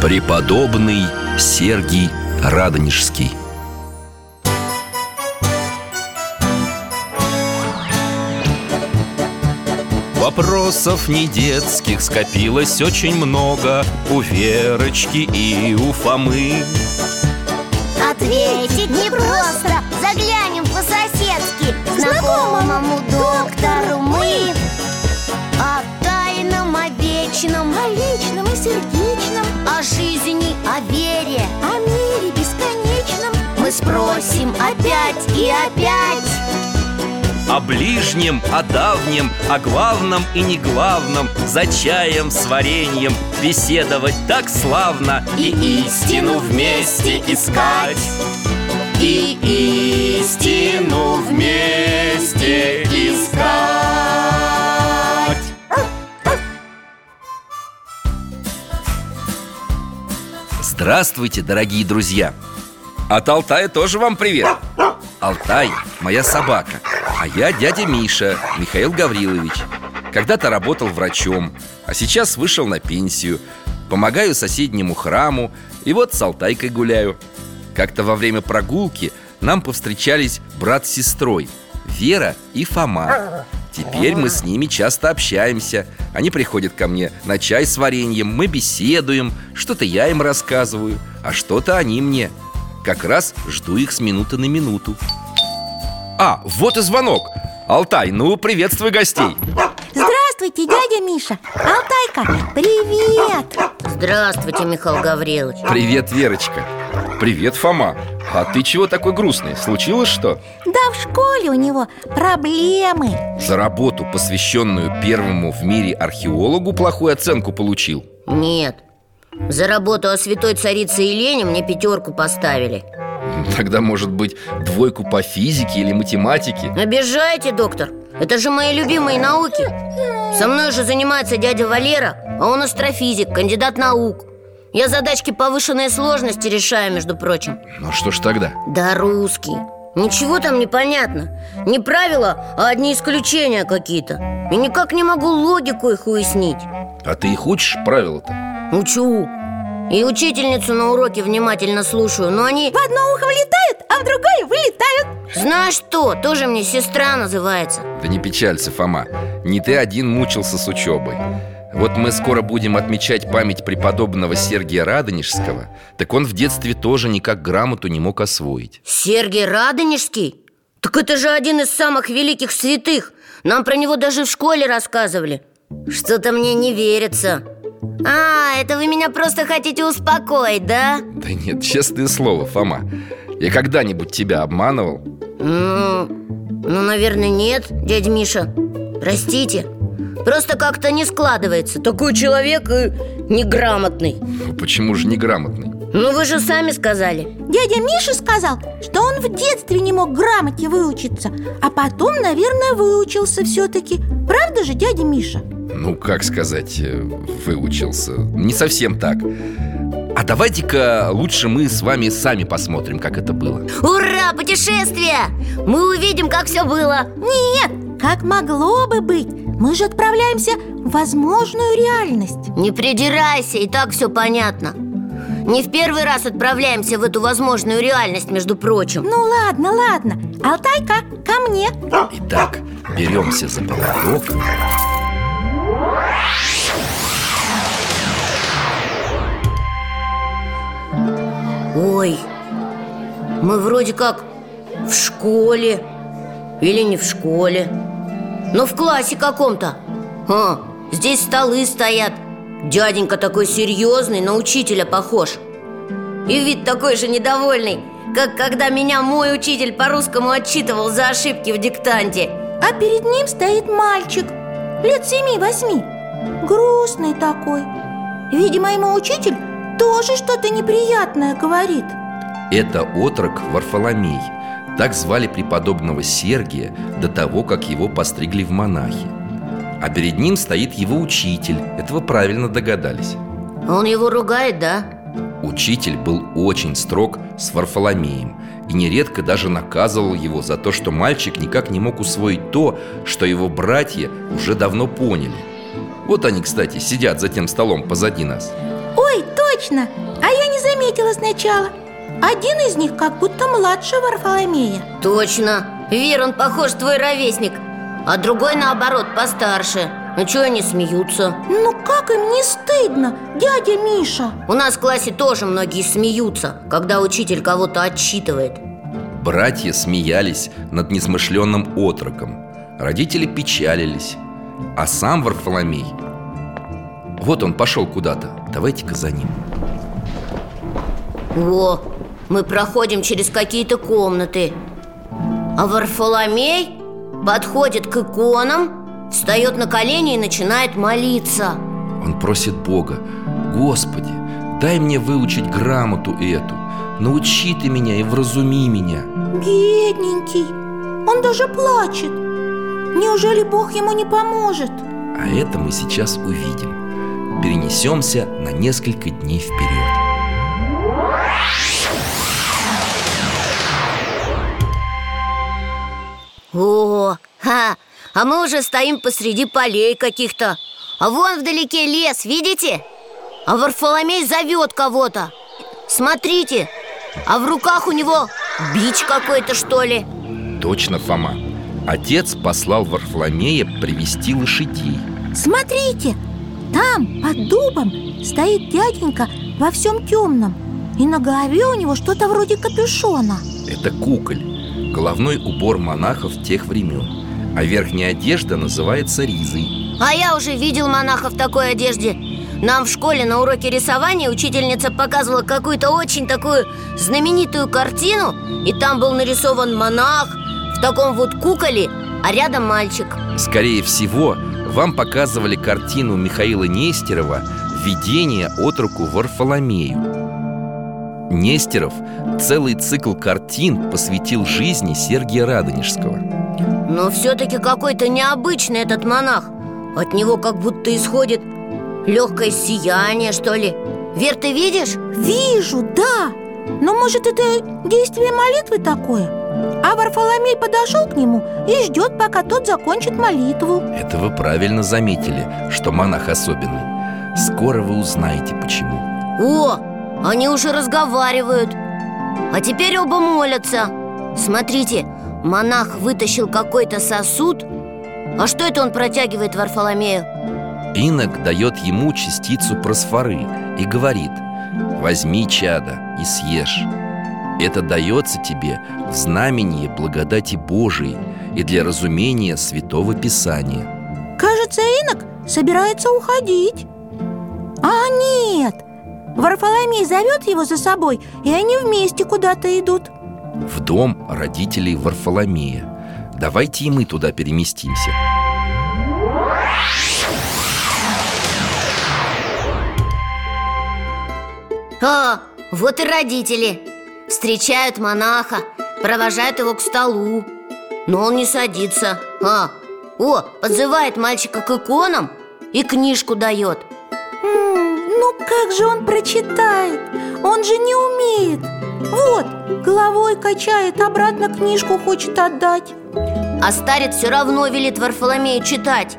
Преподобный Сергий Радонежский. Вопросов не детских скопилось очень много у Верочки и у Фомы. Ответить непросто, заглянем по-соседски к знакомому доктору мы. О тайном, о вечном, о личном и сердечном, о жизни, о вере, о мире бесконечном мы спросим опять и опять. О ближнем, о давнем, о главном и неглавном, за чаем с вареньем беседовать так славно. И истину вместе искать, и истину вместе искать. Здравствуйте, дорогие друзья! От Алтая тоже вам привет! Алтай – моя собака, а я дядя Миша, Михаил Гаврилович. Когда-то работал врачом, а сейчас вышел на пенсию. Помогаю соседнему храму, и вот с Алтайкой гуляю. Как-то во время прогулки нам повстречались брат с сестрой, Вера и Фома. Теперь мы с ними часто общаемся. Они приходят ко мне на чай с вареньем, мы беседуем. Что-то я им рассказываю, а что-то они мне. Как раз жду их с минуты на минуту. А, вот и звонок. Алтай, ну, приветствуй гостей. Здравствуйте, дядя Миша. Алтайка, привет. Здравствуйте, Михаил Гаврилович. Привет, Верочка. Привет, Фома. А ты чего такой грустный? Случилось что? Да в школе у него проблемы. За работу, посвященную первому в мире археологу, плохую оценку получил? Нет. За работу о святой царице Елене мне 5 поставили. Тогда, может быть, 2 по физике или математике? Обижаете, доктор? Это же мои любимые науки. Со мной же занимается дядя Валера, а он астрофизик, кандидат наук. Я задачки повышенной сложности решаю, между прочим. Ну что ж тогда? Да русский. Ничего там не понятно. Не правила, а одни исключения какие-то. И никак не могу логику их уяснить. А ты их учишь, правила-то? Учу. И учительницу на уроке внимательно слушаю. Но они в одно ухо влетают, а в другое вылетают. Знаешь что, тоже мне сестра называется. Да не печалься, Фома. Не ты один мучился с учебой. Вот мы скоро будем отмечать память преподобного Сергия Радонежского. Так он в детстве тоже никак грамоту не мог освоить. Сергий Радонежский? Так это же один из самых великих святых. Нам про него даже в школе рассказывали. Что-то мне не верится. А, это вы меня просто хотите успокоить, да? Да нет, честное слово, Фома. Я когда-нибудь тебя обманывал? Ну, наверное, нет, дядя Миша. Простите. Просто как-то не складывается. Такой человек и неграмотный. Почему же неграмотный? Ну, вы же сами сказали. Дядя Миша сказал, что он в детстве не мог грамоте выучиться, а потом, наверное, выучился все-таки. Правда же, дядя Миша? Ну, как сказать, выучился. Не совсем так. А давайте-ка лучше мы с вами сами посмотрим, как это было. Ура, путешествие! Мы увидим, как все было. Нет, как могло бы быть. Мы же отправляемся в возможную реальность. Не придирайся, и так все понятно. Не в первый раз отправляемся в эту возможную реальность, между прочим. Ну ладно, ладно. Алтайка, ко мне. Итак, беремся за поводок. Ой, мы вроде как в школе. Или не в школе, но в классе каком-то. Здесь столы стоят. Дяденька такой серьезный, на учителя похож. И вид такой же недовольный, как когда меня мой учитель по-русскому отчитывал за ошибки в диктанте. А перед ним стоит мальчик лет 7-8. Грустный такой. Видимо, ему учитель тоже что-то неприятное говорит. Это отрок Варфоломей. Так звали преподобного Сергия до того, как его постригли в монахи. А перед ним стоит его учитель. Это вы правильно догадались. Он его ругает, да? Учитель был очень строг с Варфоломеем и нередко даже наказывал его за то, что мальчик никак не мог усвоить то, что его братья уже давно поняли. Вот они, кстати, сидят за тем столом позади нас. Ой, точно! А я не заметила сначала. Один из них как будто младше Варфоломея. Точно, Вер, он похож твой ровесник. А другой, наоборот, постарше. Ну чего они смеются? Ну как им не стыдно, дядя Миша? У нас в классе тоже многие смеются, когда учитель кого-то отчитывает. Братья смеялись над несмышленным отроком. Родители печалились. А сам Варфоломей... Вот он пошел куда-то. Давайте-ка за ним. О, мы проходим через какие-то комнаты. А Варфоломей подходит к иконам, встает на колени и начинает молиться. Он просит Бога: Господи, дай мне выучить грамоту эту. Научи ты меня и вразуми меня. Бедненький, он даже плачет. Неужели Бог ему не поможет? А это мы сейчас увидим. Перенесемся на несколько дней вперед. О, а мы уже стоим посреди полей каких-то. А вон вдалеке лес, видите? А Варфоломей зовет кого-то. Смотрите, а в руках у него бич какой-то, что ли? Точно, Фома. Отец послал Варфоломея привести лошадей. Смотрите, там, под дубом, стоит дяденька во всем темном. И на голове у него что-то вроде капюшона. Это куколь, головной убор монахов тех времен. А верхняя одежда называется ризой. А я уже видел монаха в такой одежде. Нам в школе на уроке рисования учительница показывала какую-то очень такую знаменитую картину. И там был нарисован монах в таком вот куколе, а рядом мальчик. Скорее всего, вам показывали картину Михаила Нестерова «Видение отроку Варфоломею». Нестеров целый цикл картин посвятил жизни Сергия Радонежского. Но все-таки какой-то необычный этот монах. От него как будто исходит легкое сияние, что ли. Вер, ты видишь? Вижу, да. Но может это действие молитвы такое? А Варфоломей подошел к нему и ждет, пока тот закончит молитву. Это вы правильно заметили, что монах особенный. Скоро вы узнаете, почему. О, они уже разговаривают. А теперь оба молятся. Смотрите, монах вытащил какой-то сосуд. А что это он протягивает Варфоломею? Инок дает ему частицу просфоры и говорит: возьми, чадо, и съешь. Это дается тебе в знамении благодати Божией и для разумения Святого Писания. Кажется, инок собирается уходить. А нет, Варфоломей зовет его за собой, и они вместе куда-то идут. В дом родителей Варфоломея. Давайте и мы туда переместимся. А, вот и родители. Встречают монаха, провожают его к столу. Но он не садится. Подзывает мальчика к иконам и книжку дает. Ну как же он прочитает? Он же не умеет. Вот, головой качает, обратно книжку хочет отдать. А старец все равно велит Варфоломею читать.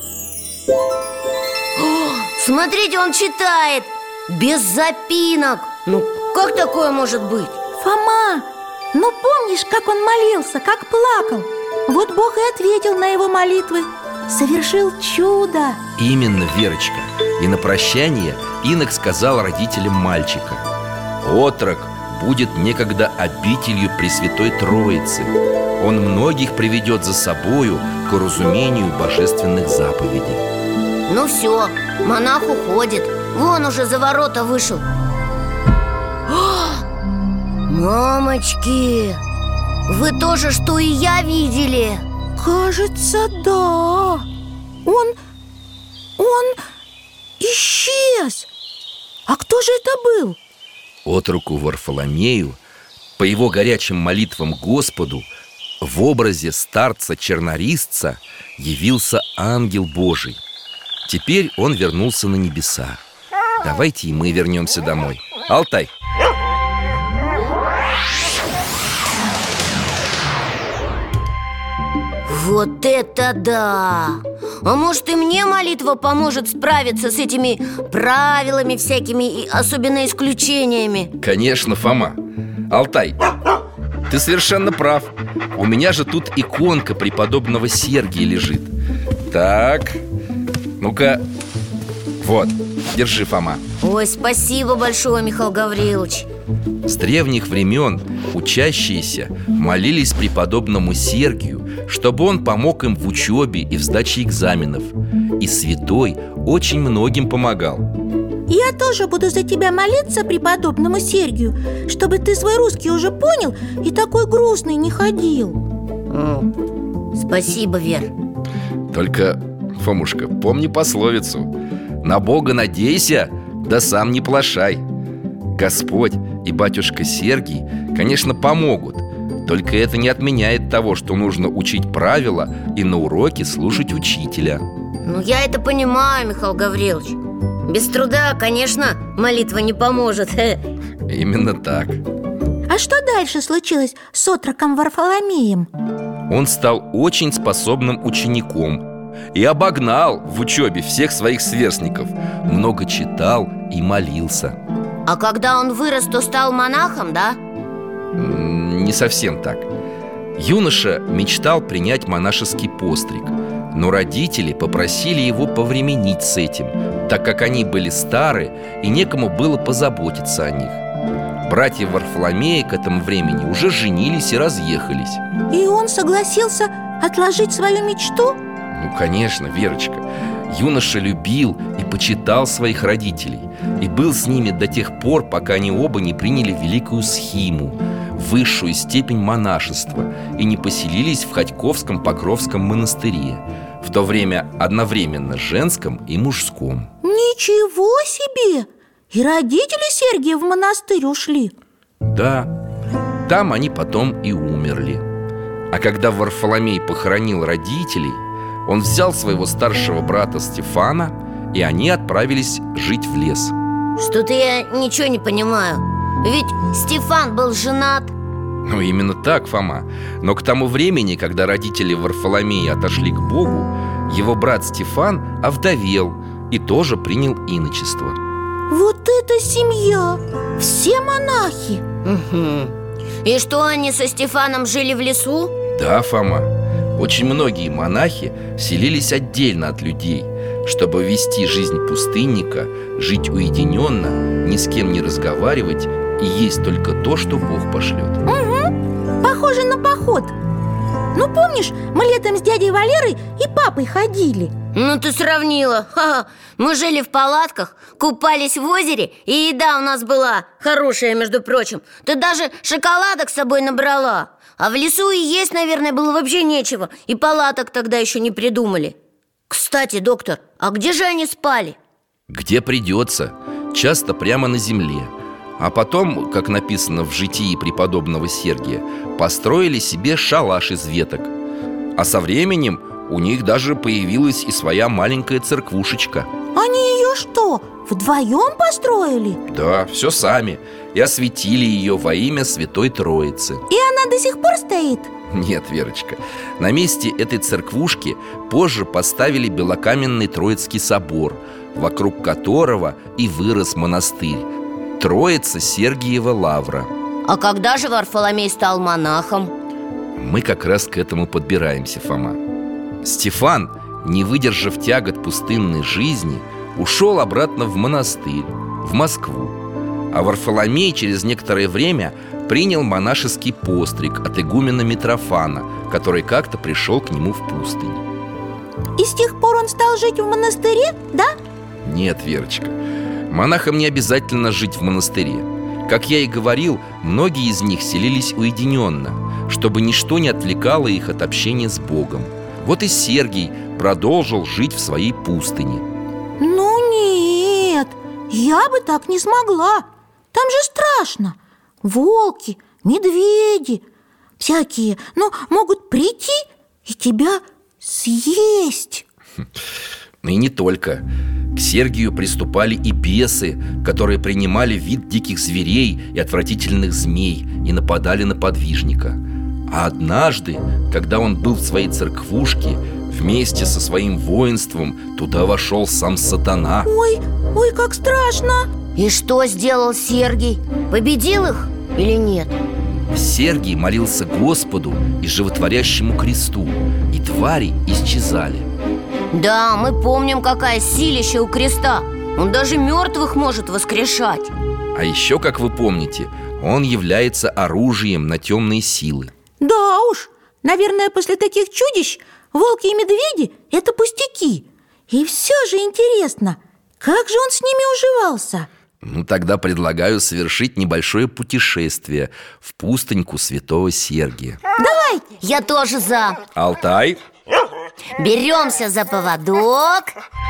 Смотрите, он читает без запинок. Ну, как такое может быть? Фома, ну помнишь, как он молился, как плакал? Вот Бог и ответил на его молитвы. Совершил чудо. Именно, Верочка. И на прощание инок сказал родителям мальчика: отрок будет некогда обителью Пресвятой Троицы. Он многих приведет за собою к разумению божественных заповедей. Ну все, монах уходит. Вон уже за ворота вышел. Мамочки, вы тоже, что и я, видели? Кажется, да. Он исчез. А кто же это был? Отроку Варфоломею, по его горячим молитвам Господу, в образе старца-чернорисца явился ангел Божий. Теперь он вернулся на небеса. Давайте и мы вернемся домой. Алтай! Вот это да! А может, и мне молитва поможет справиться с этими правилами всякими, и особенно исключениями? Конечно, Фома. Алтай, ты совершенно прав. У меня же тут иконка преподобного Сергия лежит. Так, ну-ка. Вот, держи, Фома. Ой, спасибо большое, Михаил Гаврилович. С древних времен учащиеся молились преподобному Сергию, чтобы он помог им в учебе и в сдаче экзаменов. И святой очень многим помогал. Я тоже буду за тебя молиться преподобному Сергию, чтобы ты свой русский уже понял и такой грустный не ходил. Спасибо, Вер. Только, Фомушка, помни пословицу: на Бога надейся, да сам не плашай. Господь и батюшка Сергий, конечно, помогут. Только это не отменяет того, что нужно учить правила и на уроке слушать учителя. Ну, я это понимаю, Михаил Гаврилович. Без труда, конечно, молитва не поможет. Именно так. А что дальше случилось с отроком Варфоломеем? Он стал очень способным учеником и обогнал в учебе всех своих сверстников. Много читал и молился. А когда он вырос, то стал монахом, да? Не совсем так. Юноша мечтал принять монашеский постриг, но родители попросили его повременить с этим, так как они были стары и некому было позаботиться о них. Братья Варфоломея к этому времени уже женились и разъехались. И он согласился отложить свою мечту? Ну, конечно, Верочка. Юноша любил и почитал своих родителей и был с ними до тех пор, пока они оба не приняли великую схиму, высшую степень монашества, и не поселились в Ходьковском Покровском монастыре, в то время одновременно женском и мужском. Ничего себе! И родители Сергия в монастырь ушли? Да, там они потом и умерли. А когда Варфоломей похоронил родителей, он взял своего старшего брата Стефана, и они отправились жить в лес. Что-то я ничего не понимаю. Ведь Стефан был женат. Ну, именно так, Фома. Но к тому времени, когда родители Варфоломея отошли к Богу, его брат Стефан овдовел и тоже принял иночество. Вот это семья! Все монахи! Угу. И что, они со Стефаном жили в лесу? Да, Фома. Очень многие монахи селились отдельно от людей, чтобы вести жизнь пустынника, жить уединенно, ни с кем не разговаривать и есть только то, что Бог пошлет. Угу, похоже на поход. Ну, помнишь, мы летом с дядей Валерой и папой ходили? Ну, ты сравнила. Ха-ха. Мы жили в палатках, купались в озере, и еда у нас была хорошая, между прочим. Ты даже шоколадок с собой набрала. А в лесу и есть, наверное, было вообще нечего. И палаток тогда еще не придумали. Кстати, доктор, а где же они спали? Где придется, часто прямо на земле. А потом, как написано в житии преподобного Сергия, построили себе шалаш из веток. А со временем у них даже появилась и своя маленькая церквушечка. Они ее что, вдвоем построили? Да, все сами. И осветили ее во имя Святой Троицы. И она до сих пор стоит? Нет, Верочка. На месте этой церквушки позже поставили белокаменный Троицкий собор, вокруг которого и вырос монастырь Троица Сергиева Лавра. А когда же Варфоломей стал монахом? Мы как раз к этому подбираемся, Фома. Стефан, не выдержав тягот пустынной жизни, ушел обратно в монастырь, в Москву. А Варфоломей через некоторое время принял монашеский постриг от игумена Митрофана, который как-то пришел к нему в пустынь. И с тех пор он стал жить в монастыре, да? Нет, Верочка, монахам не обязательно жить в монастыре. Как я и говорил, многие из них селились уединенно, чтобы ничто не отвлекало их от общения с Богом. Вот и Сергий продолжил жить в своей пустыне. Ну нет, я бы так не смогла. Там же страшно. Волки, медведи, всякие, могут прийти и тебя съесть. И не только. К Сергию приступали и бесы, которые принимали вид диких зверей и отвратительных змей и нападали на подвижника. А однажды, когда он был в своей церквушке, Вместе со своим воинством туда вошел сам сатана. Ой, как страшно! И что сделал Сергий? Победил их или нет? Сергий молился Господу и животворящему кресту, и твари исчезали. Да, мы помним, какая силища у креста. Он даже мертвых может воскрешать. А еще, как вы помните, он является оружием на темные силы. Да уж, наверное, после таких чудищ волки и медведи – это пустяки. И все же интересно, как же он с ними уживался? Ну, тогда предлагаю совершить небольшое путешествие в пустыньку святого Сергия. Давай! Я тоже за. Алтай? Беремся за поводок.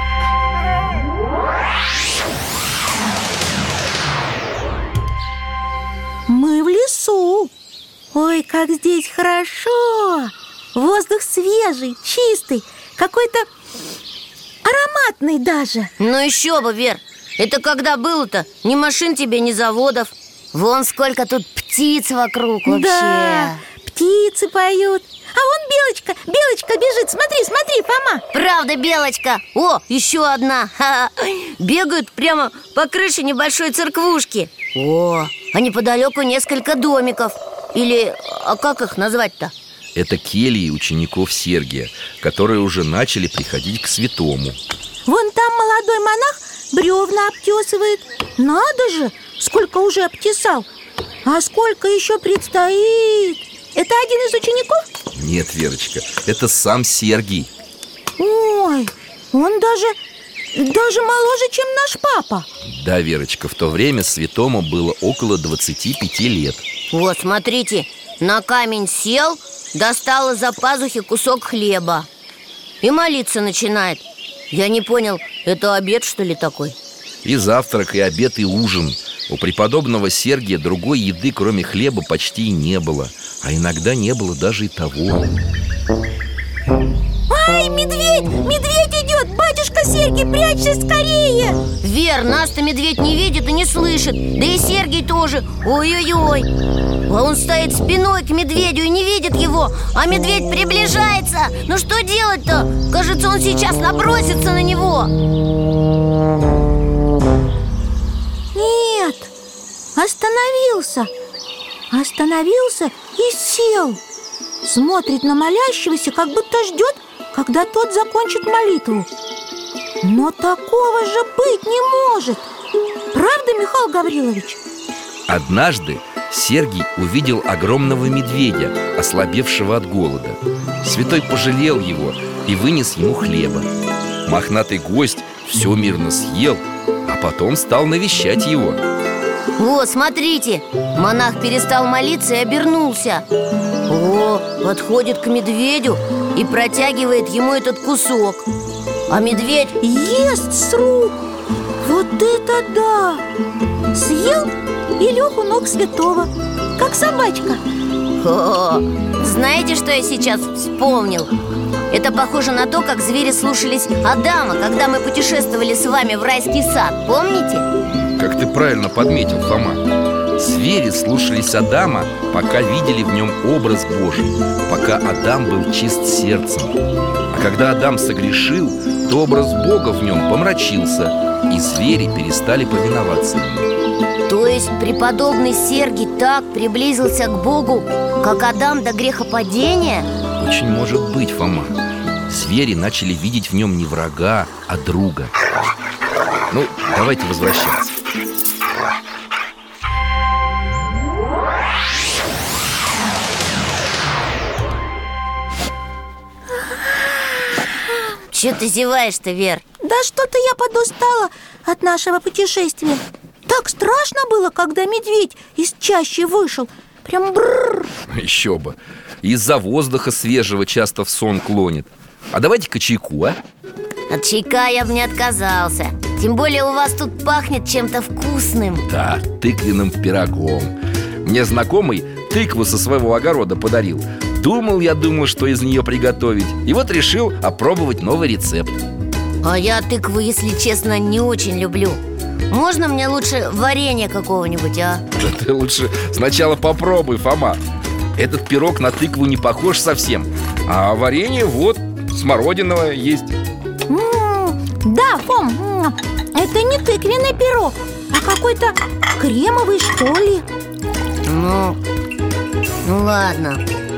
Мы в лесу. Ой, как здесь хорошо. Воздух свежий, чистый, какой-то ароматный даже. Ну еще бы, Вер. Это когда было-то? Ни машин тебе, ни заводов. Вон сколько тут птиц вокруг вообще. Да, птицы поют. А вон белочка бежит. Смотри, Фома. Правда, белочка. О, еще одна. Ха-ха. Бегают прямо по крыше небольшой церквушки. О, а неподалеку несколько домиков. Или, а как их назвать-то? Это кельи учеников Сергия, которые уже начали приходить к святому. Вон там молодой монах бревна обтесывает. Надо же, сколько уже обтесал. А сколько еще предстоит? Это один из учеников? Нет, Верочка, это сам Сергий. Ой, он даже моложе, чем наш папа. Да, Верочка, в то время святому было около 25 лет. Вот, смотрите, на камень сел, достал из-за пазухи кусок хлеба и молиться начинает. Я не понял, это обед, что ли, такой? И завтрак, и обед, и ужин. У преподобного Сергия другой еды, кроме хлеба, почти и не было. А иногда не было даже и того. Ай, медведь идет! Батюшка Сергий, прячься скорее! Вер, нас-то медведь не видит и не слышит. Да и Сергий тоже. Ой-ой-ой. А он стоит спиной к медведю и не видит его. А медведь приближается. Ну что делать-то? Кажется, он сейчас набросится на него. Нет, Остановился и сел. Смотрит на молящегося, как будто ждет, когда тот закончит молитву. Но такого же быть не может. Правда, Михаил Гаврилович? Однажды Сергий увидел огромного медведя, ослабевшего от голода. Святой пожалел его и вынес ему хлеба. Мохнатый гость все мирно съел, а потом стал навещать его. Вот, смотрите, монах перестал молиться и обернулся. О, подходит к медведю и протягивает ему этот кусок. А медведь ест с рук. Вот это да! Съел и лег у ног святого, как собачка. О, знаете, что я сейчас вспомнил? Это похоже на то, как звери слушались Адама, когда мы путешествовали с вами в райский сад. Помните? Как ты правильно подметил, Фома. Звери слушались Адама, пока видели в нем образ Божий, пока Адам был чист сердцем. А когда Адам согрешил, то образ Бога в нем помрачился, и звери перестали повиноваться ему. То есть преподобный Сергий так приблизился к Богу, как Адам до грехопадения? Очень может быть, Фома. Звери начали видеть в нем не врага, а друга. Ну, давайте возвращаться. Че ты зеваешь-то, Вер? Да что-то я подустала от нашего путешествия. Так страшно было, когда медведь из чащи вышел. Прям бррр. Еще бы. Из-за воздуха свежего часто в сон клонит. А давайте-ка чайку, а? От чайка я бы не отказался. Тем более у вас тут пахнет чем-то вкусным. Да, тыквенным пирогом. Мне знакомый тыкву со своего огорода подарил. Думал, что из нее приготовить. И вот решил опробовать новый рецепт. А я тыкву, если честно, не очень люблю. Можно мне лучше варенье какого-нибудь, а? Да ты лучше сначала попробуй, Фома. Этот пирог на тыкву не похож совсем. А варенье вот, смородиновое есть. Да, Фом, это не тыквенный пирог, а какой-то кремовый, что ли. Ну ладно.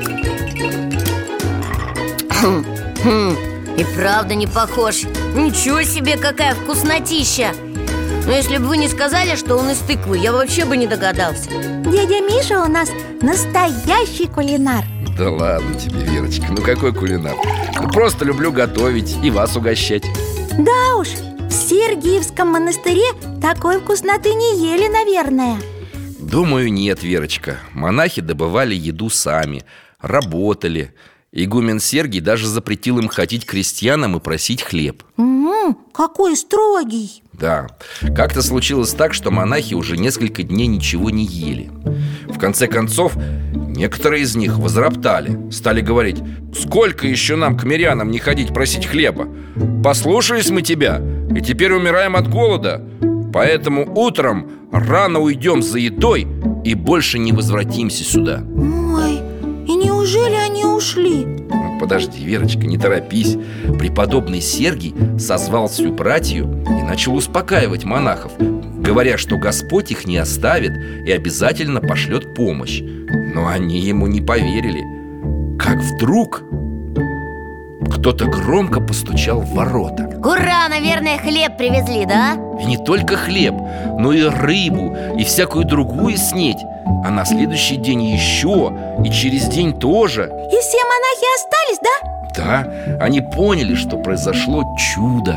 И правда не похож. Ничего себе, какая вкуснотища. Но если бы вы не сказали, что он из тыквы, я вообще бы не догадался. Дядя Миша у нас настоящий кулинар. Да ладно тебе, Верочка, ну какой кулинар? Ну, просто люблю готовить и вас угощать. Да уж, в Сергиевском монастыре такой вкусноты не ели, наверное. Думаю, нет, Верочка. Монахи добывали еду сами, работали. Игумен Сергий даже запретил им ходить к крестьянам и просить хлеб. Какой строгий. Да, как-то случилось так, что монахи уже несколько дней ничего не ели. В конце концов, некоторые из них возроптали. Стали говорить: сколько еще нам, к мирянам, не ходить просить хлеба? Послушались мы тебя, и теперь умираем от голода. Поэтому утром рано уйдем за едой и больше не возвратимся сюда. Ой, и неужели они ушли? Подожди, Верочка, не торопись. Преподобный Сергий созвал всю братью и начал успокаивать монахов, говоря, что Господь их не оставит и обязательно пошлет помощь. Но они ему не поверили. Как вдруг кто-то громко постучал в ворота. Ура, наверное, хлеб привезли, да? И не только хлеб, но и рыбу, и всякую другую снеть. А на следующий день еще, и через день тоже. И все монахи остались, да? Да, они поняли, что произошло чудо.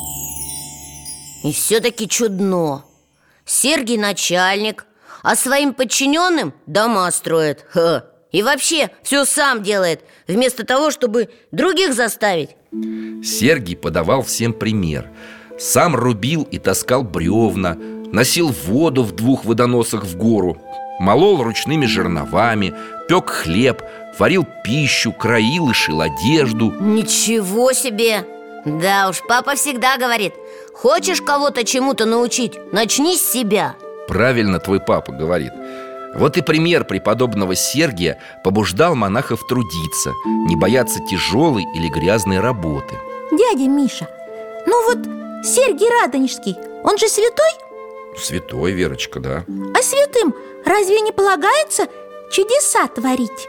И все-таки чудно. Сергий начальник, а своим подчиненным дома строит. И вообще все сам делает, вместо того, чтобы других заставить. Сергий подавал всем пример. Сам рубил и таскал бревна, носил воду в 2 водоносах в гору, молол ручными жерновами, пек хлеб, варил пищу, краил и шил одежду. Ничего себе! Да уж, папа всегда говорит: хочешь кого-то чему-то научить, начни с себя. Правильно твой папа говорит. Вот и пример преподобного Сергия побуждал монахов трудиться, не бояться тяжелой или грязной работы. Дядя Миша, ну вот Сергий Радонежский, он же святой? Святой, Верочка, да. А святым разве не полагается чудеса творить?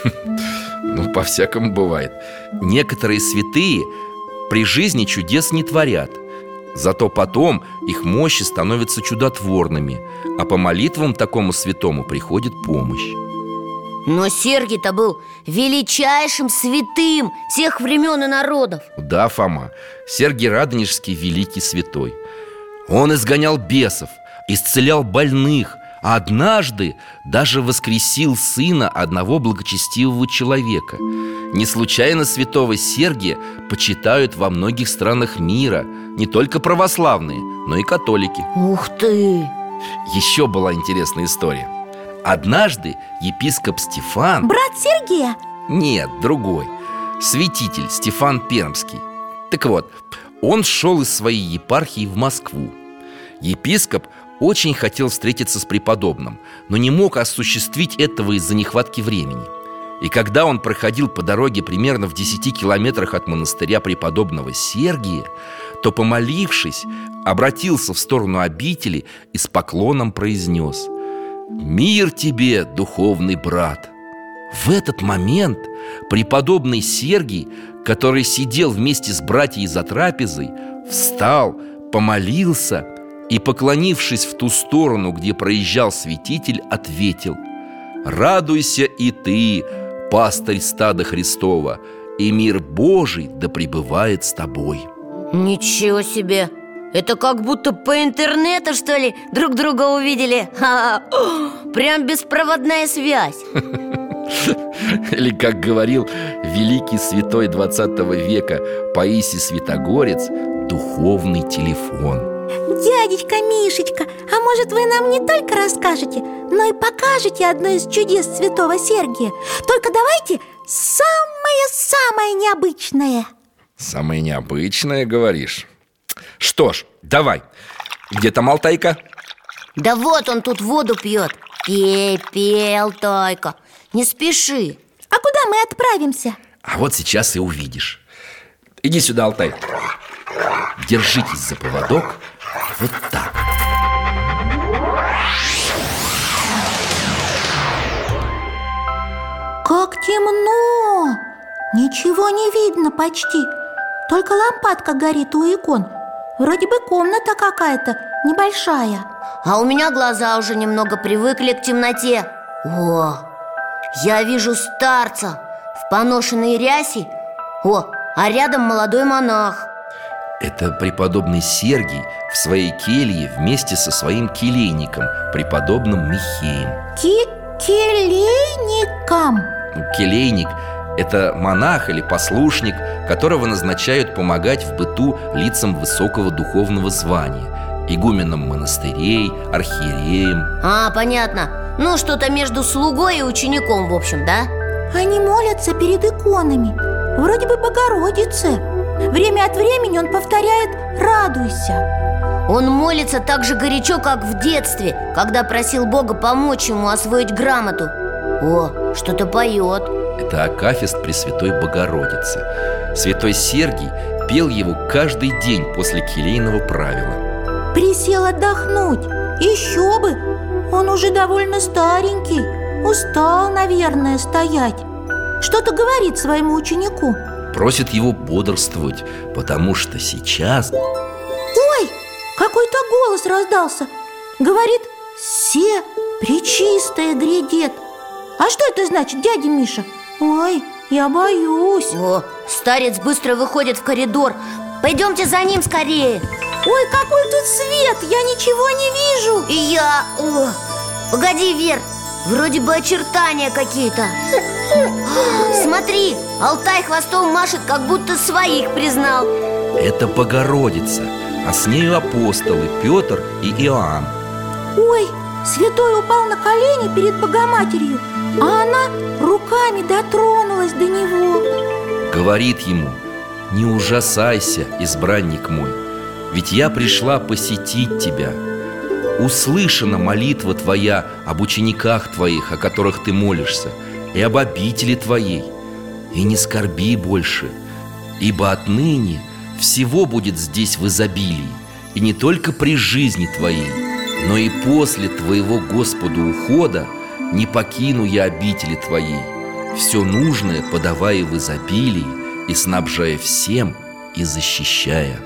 Ну, по-всякому бывает. Некоторые святые при жизни чудес не творят. Зато потом их мощи становятся чудотворными, а по молитвам такому святому приходит помощь. Но Сергий-то был величайшим святым всех времен и народов. Да, Фома, Сергий Радонежский великий святой. Он изгонял бесов, исцелял больных, а однажды даже воскресил сына одного благочестивого человека. Не случайно святого Сергия почитают во многих странах мира, не только православные, но и католики. Ух ты! Еще была интересная история. Однажды епископ Стефан... Брат Сергия? Нет, другой. Святитель Стефан Пермский. Так вот, он шел из своей епархии в Москву. Епископ очень хотел встретиться с преподобным, но не мог осуществить этого из-за нехватки времени. И когда он проходил по дороге примерно в 10 километрах от монастыря преподобного Сергия, то, помолившись, обратился в сторону обители и с поклоном произнес: «Мир тебе, духовный брат!» В этот момент преподобный Сергий, который сидел вместе с братьями за трапезой, встал, помолился и, поклонившись в ту сторону, где проезжал святитель, ответил: «Радуйся и ты, пастырь стада Христова, и мир Божий да пребывает с тобой». Ничего себе! Это как будто по интернету, что ли, друг друга увидели. Прям беспроводная связь. Или, как говорил великий святой 20 века Паисий Святогорец, духовный телефон. Дядечка Мишечка, а может вы нам не только расскажете, но и покажете одно из чудес святого Сергия? Только давайте самое-самое необычное. Самое необычное, говоришь? Что ж, давай. Где там Алтайка? Да вот он тут воду пьет. Пей, пей, Алтайка, не спеши. А куда мы отправимся? А вот сейчас и увидишь. Иди сюда, Алтай. Держитесь за поводок. Вот так. Как темно! Ничего не видно почти. Только лампадка горит у икон. Вроде бы комната какая-то небольшая. А у меня глаза уже немного привыкли к темноте. О, я вижу старца в поношенной рясе. О, а рядом молодой монах. Это преподобный Сергий в своей келье вместе со своим келейником, преподобным Михеем. Келейником? Келейник – это монах или послушник, которого назначают помогать в быту лицам высокого духовного звания, игуменам монастырей, архиереям. А, понятно. Ну, что-то между слугой и учеником, в общем, да? Они молятся перед иконами, вроде бы Богородице. Время от времени он повторяет «радуйся». Он молится так же горячо, как в детстве, когда просил Бога помочь ему освоить грамоту. О, что-то поет. Это акафист Пресвятой Богородицы. Святой Сергий пел его каждый день после келейного правила. Присел отдохнуть. Еще бы! Он уже довольно старенький. Устал, наверное, стоять. Что-то говорит своему ученику. Просит его бодрствовать, потому что сейчас... Ой, какой-то голос раздался. Говорит: «Се пречистое грядет». А что это значит, дядя Миша? Ой, я боюсь. О, старец быстро выходит в коридор. Пойдемте за ним скорее. Ой, какой тут свет, я ничего не вижу. И я... О, погоди, Вер, вроде бы очертания какие-то. Смотри, Алтай хвостом машет, как будто своих признал. Это Богородица, а с нею апостолы Петр и Иоанн. Ой, святой упал на колени перед Богоматерью, а она руками дотронулась до него. Говорит ему: не ужасайся, избранник мой, ведь я пришла посетить тебя. Услышана молитва твоя об учениках твоих, о которых ты молишься, и об обители твоей. И не скорби больше, ибо отныне всего будет здесь в изобилии, и не только при жизни твоей, но и после твоего Господу ухода не покину я обители твоей, все нужное подавая в изобилии и снабжая всем и защищая.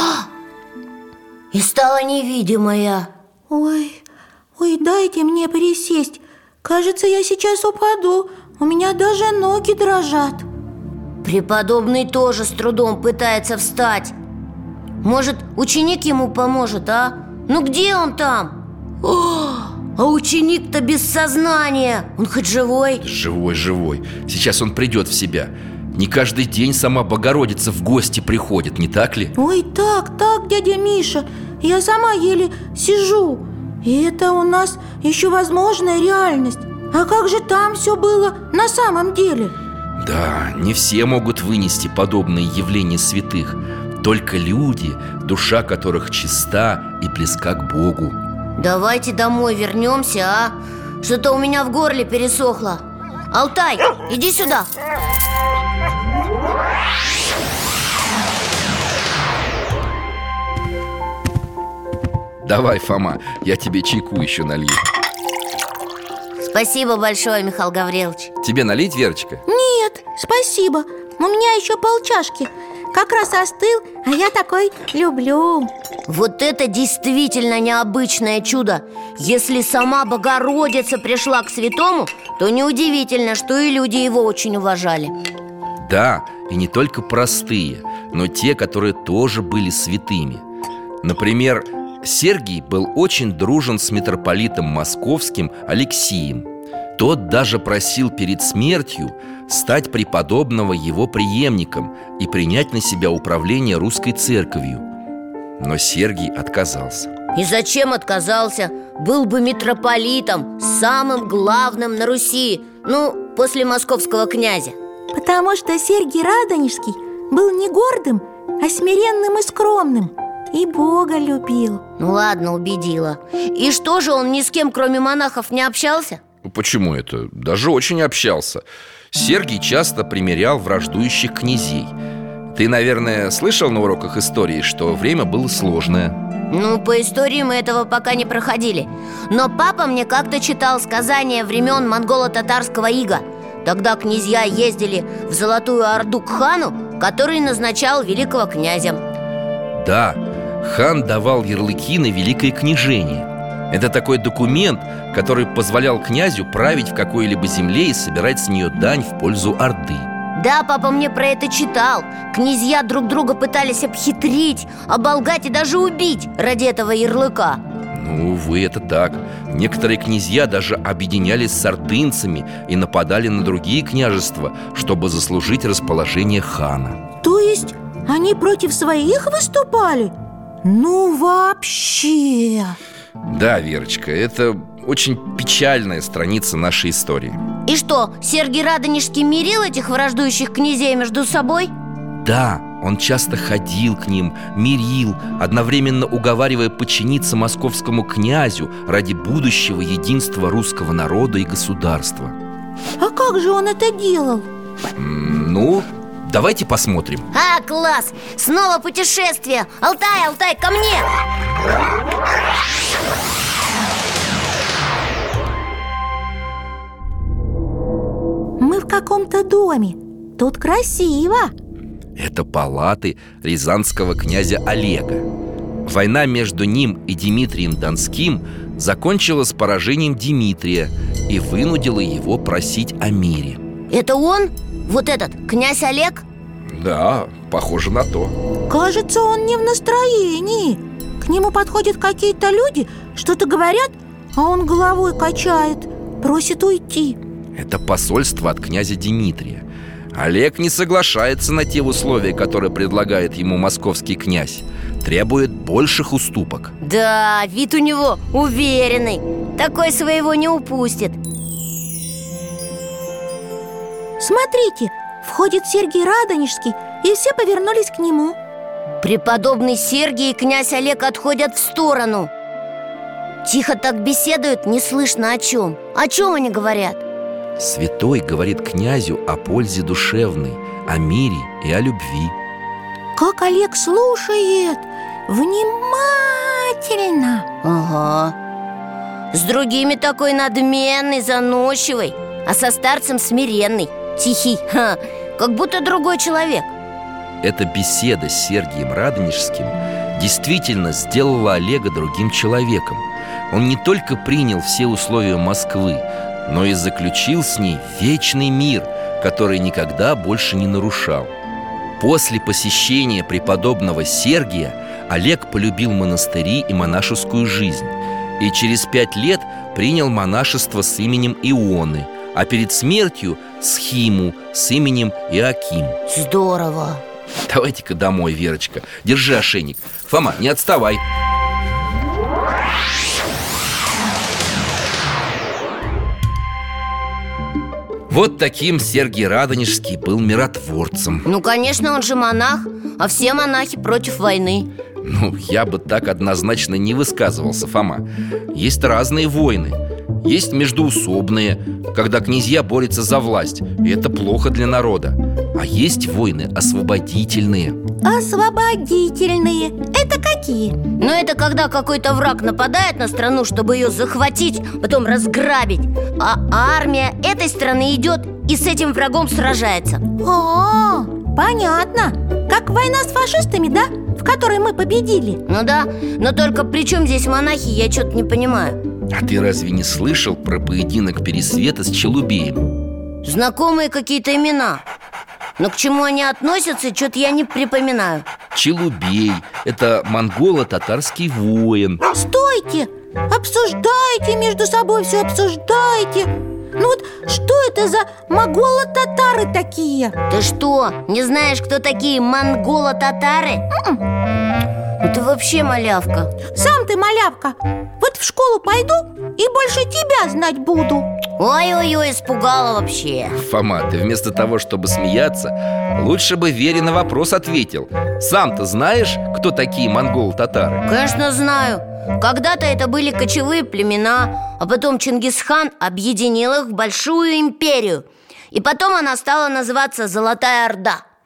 И стала невидимая. Ой, дайте мне присесть. Кажется, я сейчас упаду. У меня даже ноги дрожат. Преподобный тоже с трудом пытается встать. Может, ученик ему поможет, а? Ну где он там? А ученик-то без сознания. Он хоть живой? Живой. Сейчас он придет в себя. Не каждый день сама Богородица в гости приходит, не так ли? Ой, так, дядя Миша. Я сама еле сижу. И это у нас еще возможная реальность. А как же там все было на самом деле? Да, не все могут вынести подобные явления святых. Только люди, душа которых чиста и близка к Богу. Давайте домой вернемся, а? Что-то у меня в горле пересохло. Алтай, иди сюда. Давай, Фома, я тебе чайку еще налью. Спасибо большое, Михаил Гаврилович. Тебе налить, Верочка? Нет, спасибо. У меня еще полчашки. Как раз остыл, а я такой люблю. Вот это действительно необычное чудо. Если сама Богородица пришла к святому, то неудивительно, что и люди его очень уважали. Да, и не только простые, но те, которые тоже были святыми. Например, Сергий был очень дружен с митрополитом московским Алексием. Тот даже просил перед смертью стать преподобного его преемником и принять на себя управление русской церковью. Но Сергий отказался. И зачем отказался? Был бы митрополитом, самым главным на Руси. Ну, после московского князя. Потому что Сергий Радонежский был не гордым, а смиренным и скромным. И Бога любил. Ну ладно, убедила. И что же, он ни с кем, кроме монахов, не общался? Почему это? Даже очень общался. Сергий часто примирял враждующих князей. Ты, наверное, слышал на уроках истории, что время было сложное. Ну, по истории мы этого пока не проходили. Но папа мне как-то читал сказания времен монголо-татарского ига. Тогда князья ездили в Золотую Орду к хану, который назначал великого князя. Да, хан давал ярлыки на великое княжение. Это такой документ, который позволял князю править в какой-либо земле и собирать с нее дань в пользу Орды. Да, папа мне про это читал. Князья друг друга пытались обхитрить, оболгать и даже убить ради этого ярлыка. Ну, увы, это так. Некоторые князья даже объединялись с ордынцами и нападали на другие княжества, чтобы заслужить расположение хана. То есть они против своих выступали? Ну вообще! Да, Верочка, это очень печальная страница нашей истории. И что, Сергий Радонежский мирил этих враждующих князей между собой? Да, он часто ходил к ним, мирил, одновременно уговаривая подчиниться московскому князю ради будущего единства русского народа и государства. А как же он это делал? Ну, давайте посмотрим. А, класс! Снова путешествие! Алтай, Алтай, ко мне! Мы в каком-то доме. Тут красиво. Это палаты рязанского князя Олега. Война между ним и Дмитрием Донским закончилась поражением Дмитрия и вынудила его просить о мире. Это он? Вот этот, князь Олег? Да, похоже на то. Кажется, он не в настроении. К нему подходят какие-то люди, что-то говорят, а он головой качает, просит уйти. Это посольство от князя Дмитрия. Олег не соглашается на те условия, которые предлагает ему московский князь. Требует больших уступок. Да, вид у него уверенный. Такой своего не упустит. Смотрите, входит Сергий Радонежский, и все повернулись к нему. Преподобный Сергий и князь Олег отходят в сторону. Тихо так беседуют, не слышно о чем. О чем они говорят? Святой говорит князю о пользе душевной, о мире и о любви. Как Олег слушает, внимательно. Ага. С другими такой надменный, заносчивый, а со старцем смиренный, тихий, как будто другой человек. Эта беседа с Сергием Радонежским действительно сделала Олега другим человеком. Он не только принял все условия Москвы, но и заключил с ней вечный мир, который никогда больше не нарушал. После посещения преподобного Сергия Олег полюбил монастыри и монашескую жизнь и через 5 лет принял монашество с именем Ионы, а перед смертью схиму с именем Иоаким. Здорово. Давайте-ка домой, Верочка. Держи ошейник. Фома, не отставай. Вот таким Сергий Радонежский был миротворцем. Ну, конечно, он же монах, а все монахи против войны. Ну, я бы так однозначно не высказывался, Фома. Есть разные войны. Есть междоусобные, когда князья борются за власть, и это плохо для народа. А есть войны освободительные. Освободительные. Это какие? Ну, это когда какой-то враг нападает на страну, чтобы ее захватить, потом разграбить. А армия этой страны идет и с этим врагом сражается. О, понятно. Как война с фашистами, да? В которой мы победили. Ну да, но только при чем здесь монахи, я что-то не понимаю. А ты разве не слышал про поединок Пересвета с Челубеем? Знакомые какие-то имена, но к чему они относятся, что-то я не припоминаю. Челубей – это монголо-татарский воин. Стойте! Обсуждайте между собой, все обсуждайте. Ну вот что это за монголо-татары такие? Ты что, не знаешь, кто такие монголо-татары? Ну ты вообще малявка. Сам ты малявка. Вот в школу пойду и больше тебя знать буду. Ой-ой-ой, испугала вообще. Фома, ты вместо того, чтобы смеяться, лучше бы Вере на вопрос ответил. Сам-то знаешь, кто такие монголо-татары? Конечно, знаю. Когда-то это были кочевые племена, а потом Чингисхан объединил их в большую империю. И потом она стала называться Золотая Орда.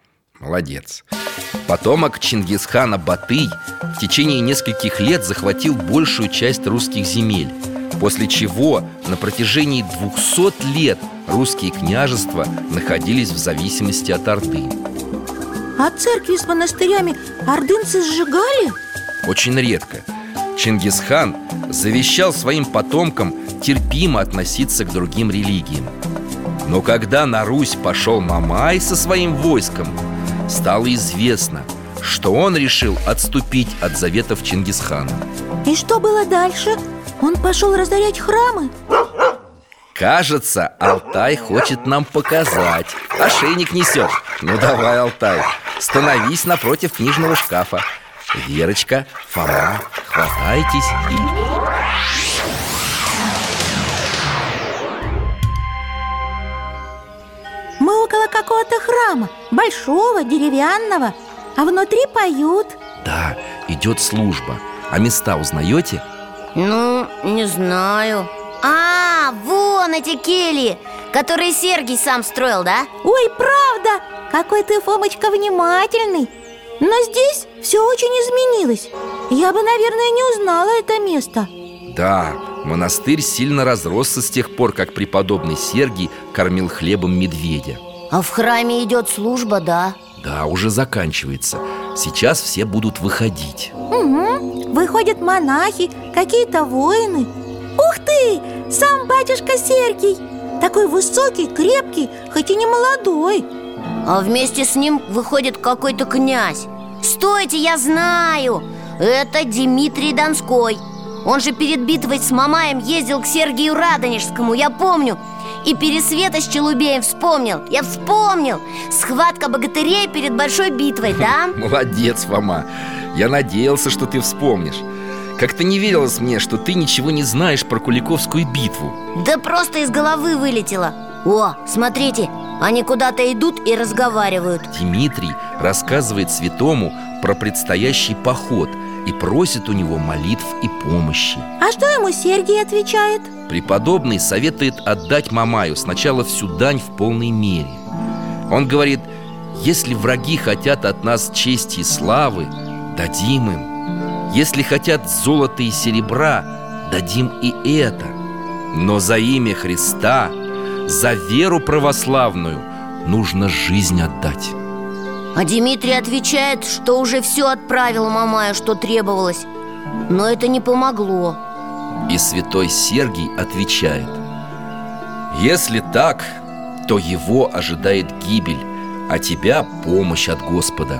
Молодец. Потомок Чингисхана Батый в течение нескольких лет захватил большую часть русских земель, после чего на протяжении 200 лет русские княжества находились в зависимости от Орды. А церкви с монастырями ордынцы сжигали? Очень редко. Чингисхан завещал своим потомкам терпимо относиться к другим религиям. Но когда на Русь пошел Мамай со своим войском, стало известно, что он решил отступить от заветов Чингисхана. И что было дальше? Он пошел разорять храмы? Кажется, Алтай хочет нам показать. Ошейник несет. Ну давай, Алтай, становись напротив книжного шкафа. Верочка, Фома, хватайтесь и... Мы около какого-то храма, большого, деревянного, а внутри поют. Да, идет служба. А места узнаете? Ну, не знаю. А, вон эти кельи, которые Сергий сам строил, да? Ой, правда! Какой ты, Фомочка, внимательный. Но здесь все очень изменилось. Я бы, наверное, не узнала это место. Да, монастырь сильно разросся с тех пор, как преподобный Сергий кормил хлебом медведя. А в храме идет служба, да? Да, уже заканчивается. Сейчас все будут выходить. Угу. Выходят монахи, какие-то воины. Ух ты! Сам батюшка Сергий. Такой высокий, крепкий, хоть и не молодой. А вместе с ним выходит какой-то князь. Стойте, я знаю! Это Дмитрий Донской. Он же перед битвой с Мамаем ездил к Сергию Радонежскому, я помню. И Пересвета с Челубеем вспомнил. Я вспомнил. Схватка богатырей перед большой битвой, да? Молодец, Фома. Я надеялся, что ты вспомнишь. Как-то не верилось мне, что ты ничего не знаешь про Куликовскую битву. Да просто из головы вылетело. О, смотрите, они куда-то идут и разговаривают. Дмитрий рассказывает святому про предстоящий поход и просит у него молитв и помощи. А что ему Сергий отвечает? Преподобный советует отдать Мамаю сначала всю дань в полной мере. Он говорит: если враги хотят от нас чести и славы, дадим им. Если хотят золота и серебра, дадим и это. Но за имя Христа, за веру православную нужно жизнь отдать. А Дмитрий отвечает, что уже все отправил Мамаю, что требовалось. Но это не помогло. И святой Сергий отвечает: если так, то его ожидает гибель, а тебя помощь от Господа.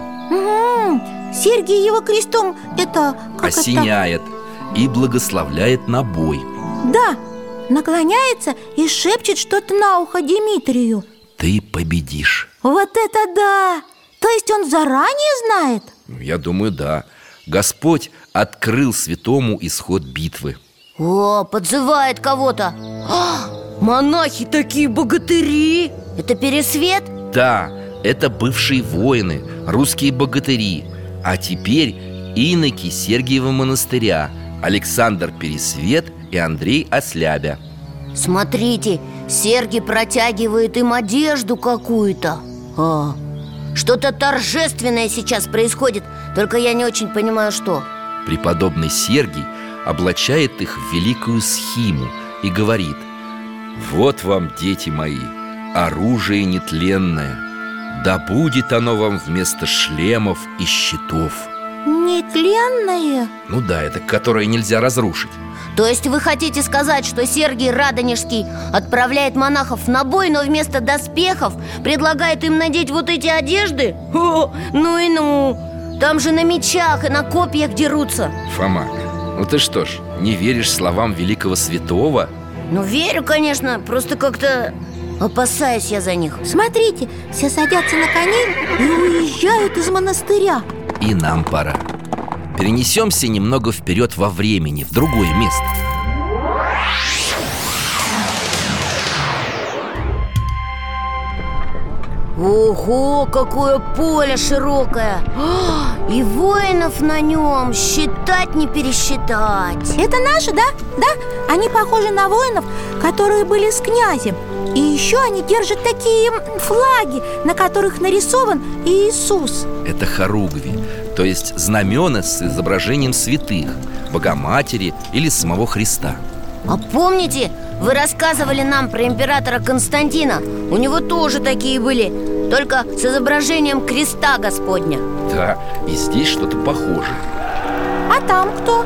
Сергий его крестом осеняет и благословляет на бой. Да, наклоняется и шепчет что-то на ухо Дмитрию. Ты победишь. Вот это да! То есть он заранее знает? Я думаю, да. Господь открыл святому исход битвы. О, подзывает кого-то. Монахи такие богатыри! Это Пересвет? Да, это бывшие воины, русские богатыри. А теперь иноки Сергиева монастыря Александр Пересвет и Андрей Ослябя. Смотрите, Сергий протягивает им одежду какую-то. Что-то торжественное сейчас происходит, только я не очень понимаю, что. Преподобный Сергий облачает их в великую схиму и говорит: вот вам, дети мои, оружие нетленное. Да будет оно вам вместо шлемов и щитов. Нетленное? Ну да, это которое нельзя разрушить. То есть вы хотите сказать, что Сергий Радонежский отправляет монахов на бой, но вместо доспехов предлагает им надеть вот эти одежды? Ну и ну! Там же на мечах и на копьях дерутся. Фома, ну ты что ж, не веришь словам великого святого? Ну верю, конечно, просто как-то опасаюсь я за них. Смотрите, все садятся на коней и уезжают из монастыря. И нам пора. Перенесемся немного вперед во времени, в другое место. Ого, какое поле широкое! И воинов на нем считать не пересчитать. Это наши, да? Да? Они похожи на воинов, которые были с князем. И еще они держат такие флаги, на которых нарисован Иисус. Это хоругви, то есть знамена с изображением святых, Богоматери или самого Христа. А помните, вы рассказывали нам про императора Константина? У него тоже такие были, только с изображением креста Господня. Да, и здесь что-то похожее. А там кто?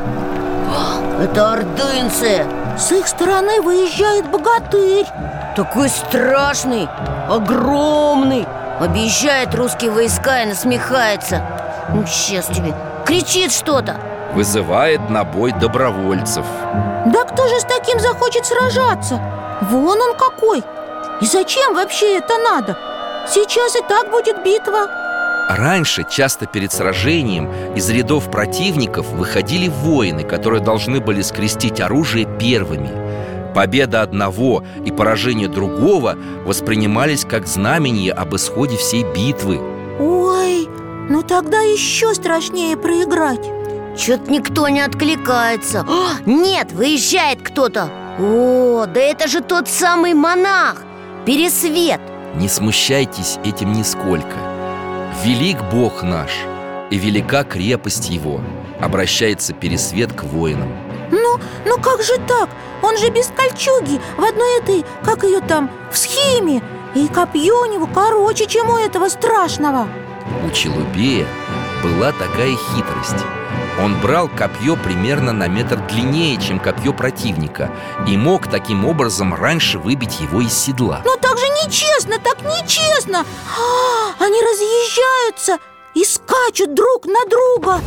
Это ордынцы. С их стороны выезжает богатырь. Такой страшный, огромный. Объезжает русские войска и насмехается. Ну, сейчас тебе. Кричит что-то. Вызывает на бой добровольцев. Да кто же с таким захочет сражаться? Вон он какой! И зачем вообще это надо? Сейчас и так будет битва. Раньше часто перед сражением из рядов противников выходили воины, которые должны были скрестить оружие первыми. Победа одного и поражение другого воспринимались как знамение об исходе всей битвы. Ой, ну тогда еще страшнее проиграть. Чё-то никто не откликается. Нет, выезжает кто-то. О, да это же тот самый монах, Пересвет. Не смущайтесь этим нисколько. Велик Бог наш, и велика крепость Его. Обращается Пересвет к воинам. Ну как же так? Он же без кольчуги, в одной этой, как ее там, в схеме. И копье у него короче, чем у этого страшного. У Челубея была такая хитрость. Он брал копье примерно на метр длиннее, чем копье противника, и мог таким образом раньше выбить его из седла. Но так же нечестно, так нечестно! Они разъезжаются и скачут друг на друга.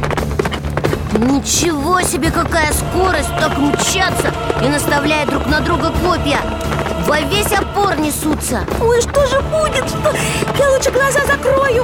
Ничего себе, какая скорость, так мчатся и наставляя друг на друга копья. Во весь опор несутся. Ой, что же будет? Что? Я лучше глаза закрою.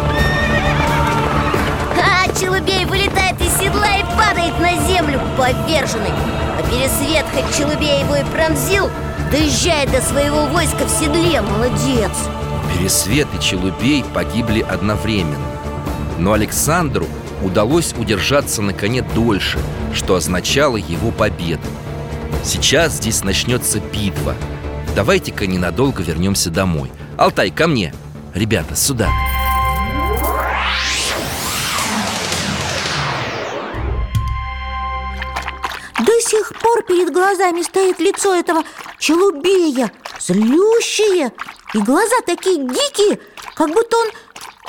Челубей вылетает из седла и падает на землю поверженный. А Пересвет, хоть Челубей его и пронзил, доезжает до своего войска в седле. Молодец. Пересвет и Челубей погибли одновременно. Но Александру удалось удержаться на коне дольше, что означало его победу. Сейчас здесь начнется битва. Давайте-ка ненадолго вернемся домой. Алтай, ко мне. Ребята, сюда. До сих пор перед глазами стоит лицо этого Челубея, злющее. И глаза такие дикие, как будто он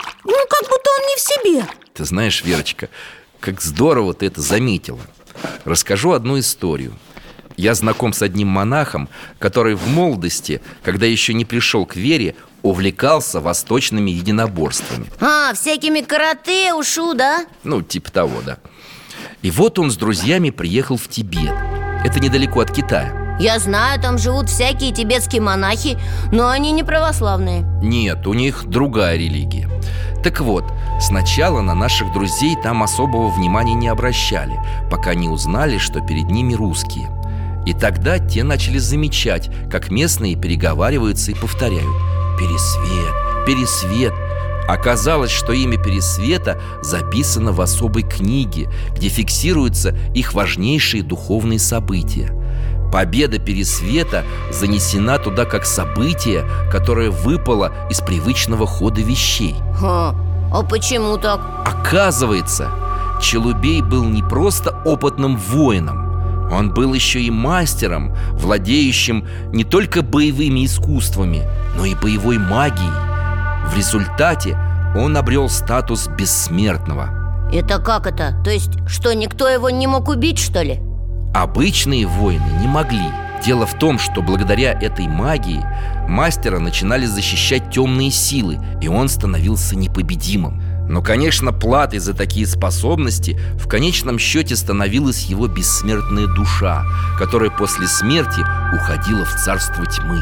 не в себе. Ты знаешь, Верочка, как здорово ты это заметила. Расскажу одну историю. Я знаком с одним монахом, который в молодости, когда еще не пришел к вере, увлекался восточными единоборствами. Всякими карате, ушу, да? Ну, типа того, да. И вот он с друзьями приехал в Тибет. Это недалеко от Китая. Я знаю, там живут всякие тибетские монахи, но они не православные. Нет, у них другая религия. Так вот, сначала на наших друзей там особого внимания не обращали, пока не узнали, что перед ними русские. И тогда те начали замечать, как местные переговариваются и повторяют: «Пересвет, Пересвет». Оказалось, что имя Пересвета записано в особой книге, где фиксируются их важнейшие духовные события. Победа Пересвета занесена туда как событие, которое выпало из привычного хода вещей. А почему так? Оказывается, Челубей был не просто опытным воином, он был еще и мастером, владеющим не только боевыми искусствами, но и боевой магией. В результате он обрел статус бессмертного. Это как это? То есть, что, никто его не мог убить, что ли? Обычные воины не могли. Дело в том, что благодаря этой магии мастера начинали защищать темные силы, и он становился непобедимым. Но, конечно, платой за такие способности в конечном счете становилась его бессмертная душа, которая после смерти уходила в царство тьмы.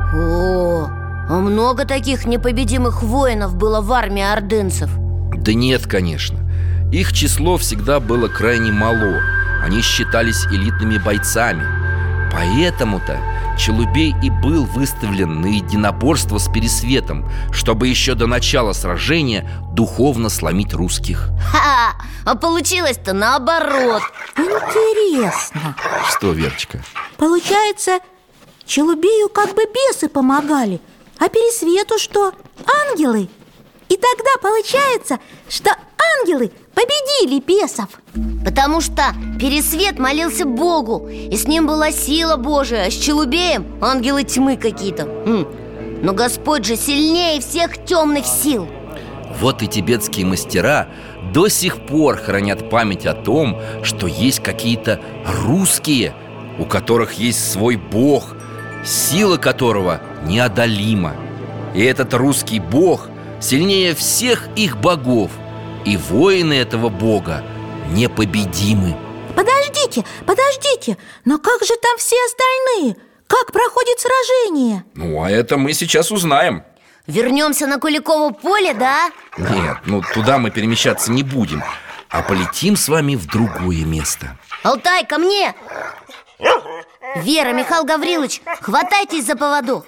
А много таких непобедимых воинов было в армии ордынцев? Да нет, конечно. Их число всегда было крайне мало. Они считались элитными бойцами. Поэтому-то Челубей и был выставлен на единоборство с Пересветом, чтобы еще до начала сражения духовно сломить русских. А получилось-то наоборот. Интересно. Что, Верочка? Получается, Челубею как бы бесы помогали, а Пересвету что? Ангелы? И тогда получается, что ангелы победили бесов. Потому что Пересвет молился Богу, и с ним была сила Божия, а с Челубеем ангелы тьмы какие-то. Но Господь же сильнее всех темных сил. Вот и тибетские мастера до сих пор хранят память о том, что есть какие-то русские, у которых есть свой бог, сила которого неодолима. И этот русский бог сильнее всех их богов, и воины этого бога непобедимы. Подождите, но как же там все остальные? Как проходит сражение? Ну, а это мы сейчас узнаем. Вернемся на Куликово поле, да? Нет, туда мы перемещаться не будем, а полетим с вами в другое место. Алтай, ко мне! Вера, Михаил Гаврилович, хватайтесь за поводок.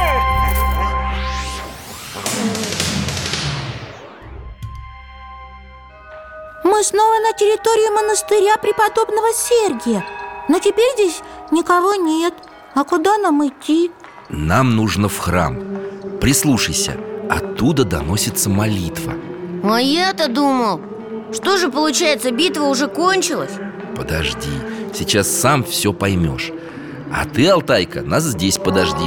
Мы снова на территории монастыря преподобного Сергия. Но теперь здесь никого нет. А куда нам идти? Нам нужно в храм. Прислушайся, оттуда доносится молитва. А я-то думал, что же получается, битва уже кончилась? Подожди, сейчас сам все поймешь. А ты, Алтайка, нас здесь подожди.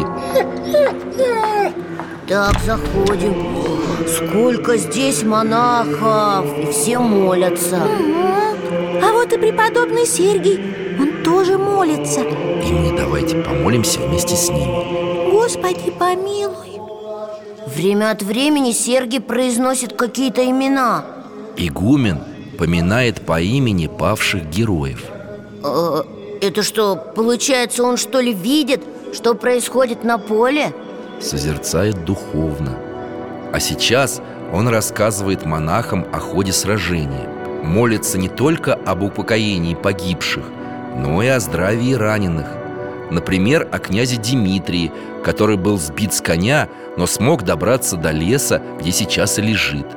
Так, заходим. Сколько здесь монахов, и все молятся. А вот и преподобный Сергий, он тоже молится. И мы давайте помолимся вместе с ними. Господи, помилуй. Время от времени Сергий произносит какие-то имена. Игумен поминает по имени павших героев. Это что, получается, он что ли видит, что происходит на поле? Созерцает духовно. А сейчас он рассказывает монахам о ходе сражения. Молится не только об упокоении погибших, но и о здравии раненых. Например, о князе Дмитрии, который был сбит с коня, но смог добраться до леса, где сейчас и лежит.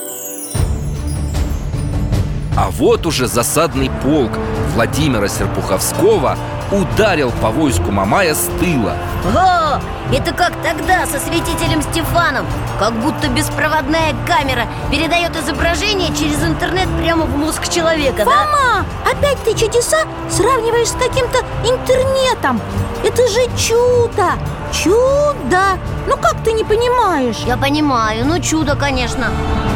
А вот уже засадный полк Владимира Серпуховского ударил по войску Мамая с тыла. О, это как тогда со святителем Стефаном. Как будто беспроводная камера передает изображение через интернет прямо в мозг человека, да? Фома, опять ты чудеса сравниваешь с каким-то интернетом. Это же чудо! Чудо! Ну как ты не понимаешь? Я понимаю, ну чудо, конечно.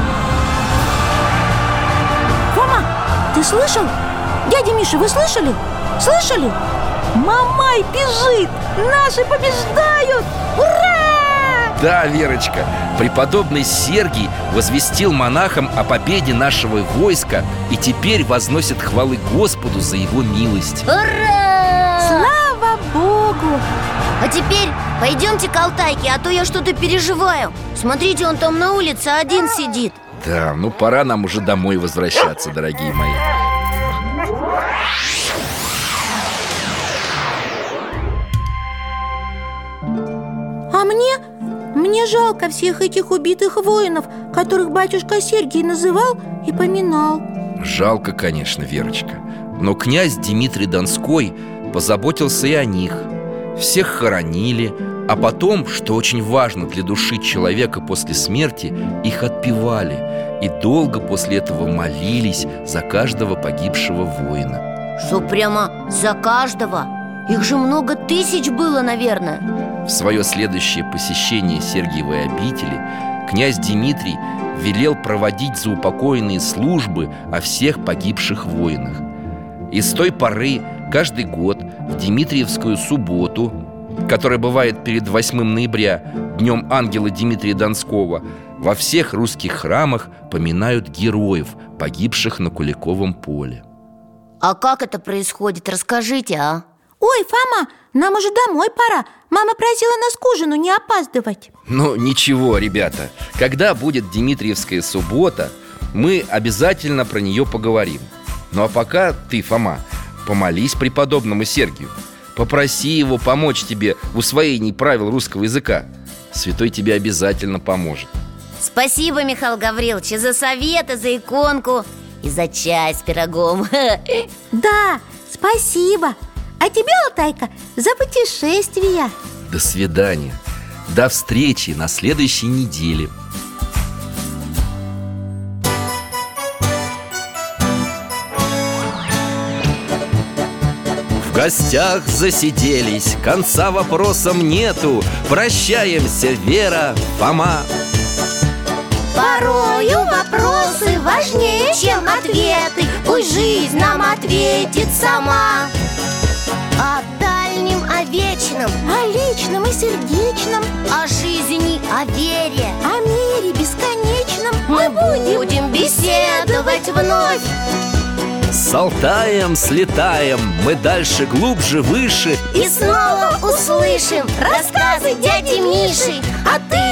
Фома, ты слышал? Дядя Миша, вы слышали? Слышали? Мамай бежит! Наши побеждают! Ура! Да, Верочка, преподобный Сергий возвестил монахам о победе нашего войска и теперь возносит хвалы Господу за его милость. Ура! Слава Богу! А теперь пойдемте к Алтайке, а то я что-то переживаю. Смотрите, он там на улице один сидит. Да, пора нам уже домой возвращаться, дорогие мои. А мне жалко всех этих убитых воинов, которых батюшка Сергий называл и поминал. Жалко, конечно, Верочка. Но князь Дмитрий Донской позаботился и о них. Всех хоронили, а потом, что очень важно для души человека после смерти, их отпевали. И долго после этого молились за каждого погибшего воина. Что, прямо за каждого? Их же много тысяч было, наверное. В свое следующее посещение Сергиевой обители князь Дмитрий велел проводить заупокоенные службы о всех погибших воинах. И с той поры каждый год в Дмитриевскую субботу, которая бывает перед 8 ноября, днем ангела Дмитрия Донского, во всех русских храмах поминают героев, погибших на Куликовом поле. А как это происходит? Расскажите, а? Ой, Фома, нам уже домой пора. Мама просила нас к ужину не опаздывать. Ну, ничего, ребята, когда будет Дмитриевская суббота, мы обязательно про нее поговорим. Ну а пока ты, Фома, помолись преподобному Сергию. Попроси его помочь тебе в усвоении правил русского языка. Святой тебе обязательно поможет. Спасибо, Михаил Гаврилович, и за советы, за иконку, и за чай с пирогом. Да, спасибо. А тебе, Алтайка, за путешествия. До свидания. До встречи на следующей неделе. В гостях засиделись, конца вопросам нету. Прощаемся, Вера, Фома. Порою вопросы важнее, чем ответы. Пусть жизнь нам ответит сама. О дальнем, о вечном, О личном и сердечном, о жизни, о вере о мире бесконечном мы будем беседовать вновь. С Алтаем слетаем, мы дальше, глубже, выше. И снова услышим рассказы дяди Миши. А ты